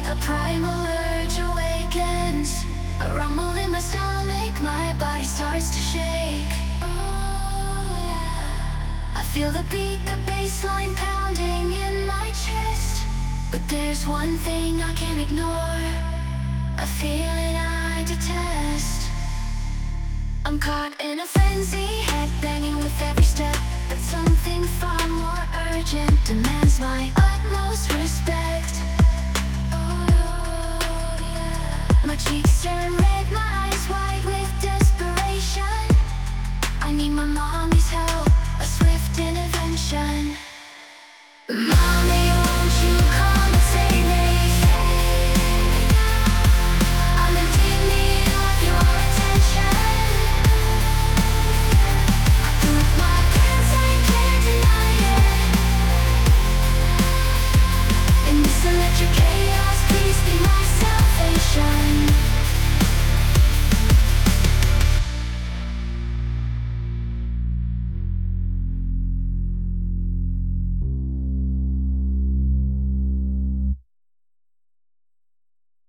A primal urge awakens, a rumble in my stomach, my body starts to shake. I feel the beat, the bassline pounding in my chest. But there's one thing I can't ignore, a feeling I detest. I'm caught in a frenzy, head banging with every step, but something far more urgent demands my attention.